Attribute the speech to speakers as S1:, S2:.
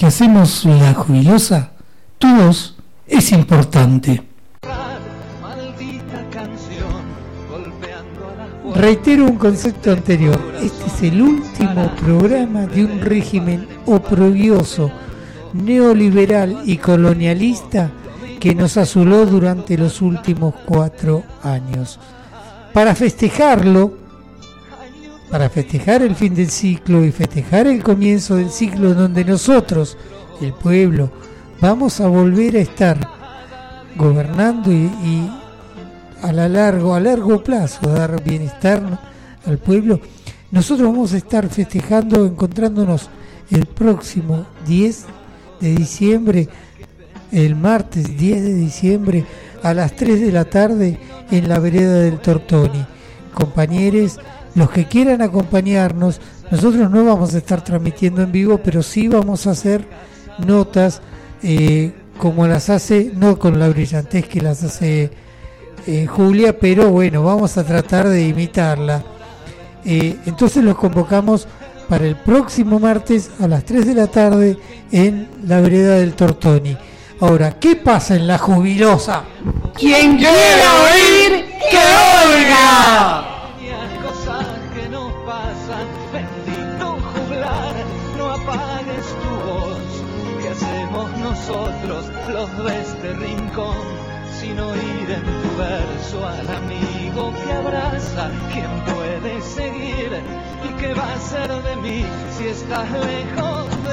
S1: que hacemos La Jubilosa, tu voz es importante. Reitero un concepto anterior, este es el último programa de un régimen oprobioso, neoliberal y colonialista que nos asoló durante los últimos 4 años. Para festejarlo, para festejar el fin del ciclo y festejar el comienzo del ciclo donde nosotros, el pueblo, vamos a volver a estar gobernando y a largo plazo dar bienestar al pueblo, nosotros vamos a estar festejando, encontrándonos el próximo 10 de diciembre, el martes 10 de diciembre a las 3 de la tarde en la vereda del Tortoni. Compañeros, los que quieran acompañarnos, nosotros no vamos a estar transmitiendo en vivo, pero sí vamos a hacer notas como las hace, no con la brillantez que las hace Julia, pero bueno, vamos a tratar de imitarla. Entonces los convocamos para el próximo martes a las 3 de la tarde en la vereda del Tortoni. Ahora, ¿qué pasa en La Jubilosa?
S2: Quien quiera oír, que oiga.
S3: Cosas que nos pasan, bendito juglar, no apagues tu voz. ¿Qué hacemos nosotros, los de este rincón, sin oír en tu verso al amigo que abraza? ¿Quién puede seguir? ¿Y qué va a ser de mí si estás lejos?